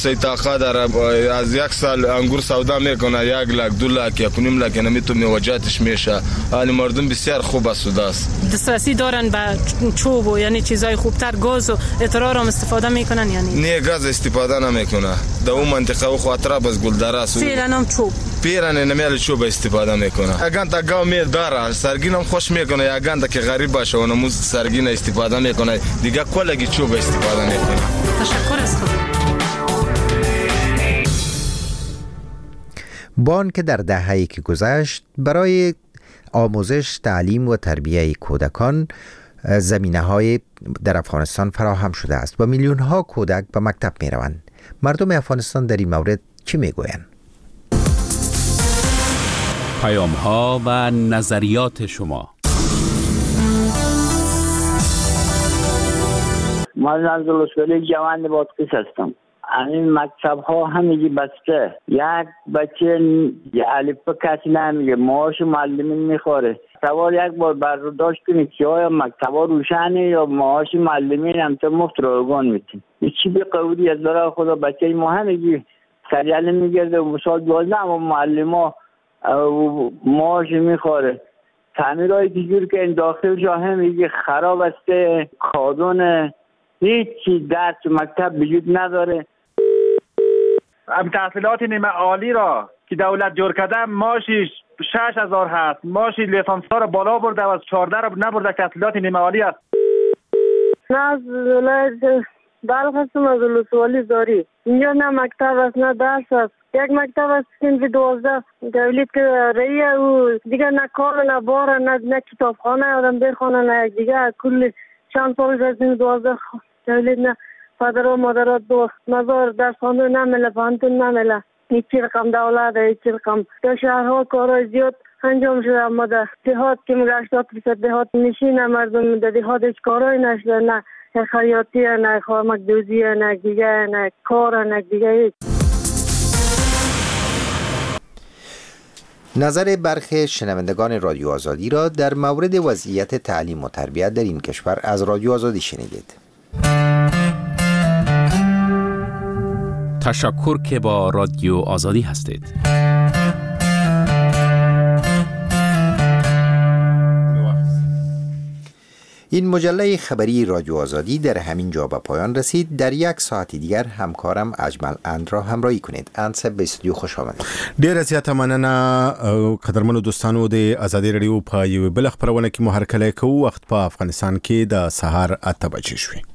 طاقت داره از یک سال انگور سودا میکنه 1 لک 2 لک 1.5 لک نمیتونه میوجاتش میشه. حال مردم بسیار خوب است. دسترسی دارن به چوب و یعنی چیزای خوبتر گاز و اترار هم استفاده میکنن یعنی نه گاز استفاده نمیکنه. در اون منطقه و خاطر بس گلدره است. فعلا هم چوب پیران نمیال چوب استفاده میکنه. اگه تا گاو می داره سرگین هم خوش میکنه. اگه که غریب باشه و نموز سرگین استفاده میکنه دیگه کلگی چوب استفاده میکنه. تشکر است. بان که در دهه‌ای که گذشت برای آموزش، تعلیم و تربیت کودکان زمینه‌های در افغانستان فراهم شده است و میلیون‌ها کودک به مکتب می‌روند. مردم افغانستان در این مورد چی می‌گویند؟ پیام‌ها و نظریات شما. من از لسولی جوان بادقیس هستم. این مکتب ها همگی بسته. یک بچه الف کسی نمیگه، معاش معلمین میخوره. سوال یک بار برداشت کنید که آیا مکتب ها روشنه یا معاش معلمین هم تا مفت روگان میتین. چی به قوری از برای خدا بچه ما همگی سریعه میگرده و مثال 12 اما معلم ها معاش میخوره. تعمیرهایی که جور که این داخل جا همگی خراب است. کادون هیچ چیز درس مکتب وجود نداره. تحصیلات نیمه عالی را که دولت جور کرده ماشی 6000 هست، ماشی لیسانس‌ها بالا برده و از 14 را نبرده. تحصیلات نیمه عالی است. از ولایت بلخ هستم، از ولسوالی زاری. اینجا نه مکتب است نه درس است. یک مکتب است که 12 دولت که رئیه و دیگه نه کار نه بار نه کتابخانه آدم بخونه نه دیگه کل چند سال از 12 دولت نه پدر و مادرات دو مزار در خانه نمیله، پانتون نمیله. هیچی رقم دولت هیچی رقم در شهرها کارهای زیاد انجام شده، اما در دهات که میگه 80% دهات نشینه مردم در دهات هیچ کارهای نشده، نه خیاطی نه خامک دوزی نه دیگه نه کار نه دیگه هیچ. نظر برخی شنوندگان رادیو آزادی را در مورد وضعیت تعلیم و تربیت در این کشور از رادیو آزادی شنیدید. تشکر که با رادیو آزادی هستید. این مجله خبری رادیو آزادی در همین جا به پایان رسید. در 1 ساعت دیگر همکارم اجمل اند را همراهی کنید. اند صاحب به استودیو خوش آمدید. ډیر زیات مننه قدرمنو دوستانو د آزادي رادیو په یو بل خبرونه کې مو هر کله کو وخت په افغانستان کې د سهار 8 بجې شوې.